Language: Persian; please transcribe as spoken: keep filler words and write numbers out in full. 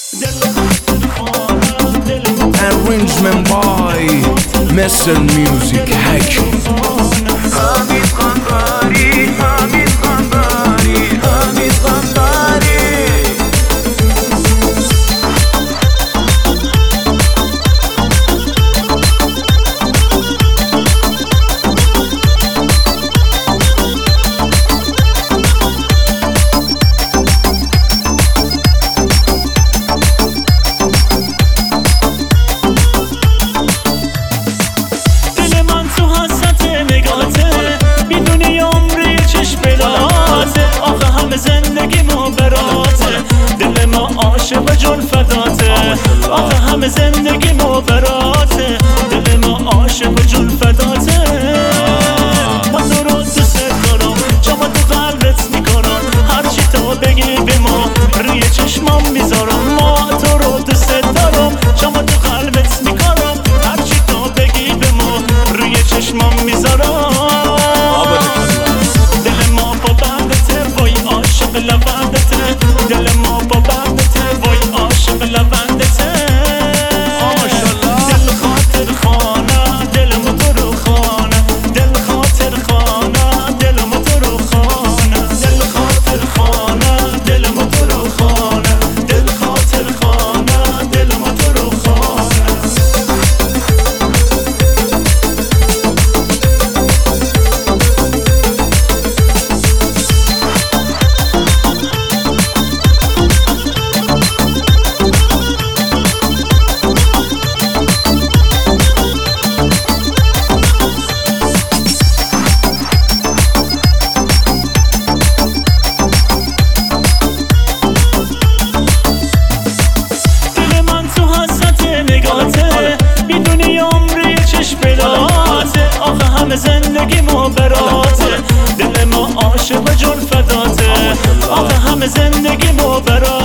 Arrangement by Mister Music Hakim. حمید قنبری حمید قنبری حمید قنبری عاشق جون فداته آخه همه زندگی ما براته دل ما عاشق جون فداته ما تو رو دوست دارم جامو تو قلبت میکنم هرچی تو بگی به ما روی چشمام میذارم ما تو رو دوست دارم جامو تو قلبت میکنم هرچی تو بگی به ما روی چشمام میذارم دل ما با بندته وای عاشق لبندته دل ما با بندته وای عاشق لبندته دل خاطر خانه دل ما تو رو خانه دل خاطر خانه دل ما تو رو خانه دل خاطر خانه دل ما تو رو خانه دل خاطر خانه دل ما تو رو خانه زندگی ما براته دل ما عاشق جون فداته آخه همه زندگی ما براته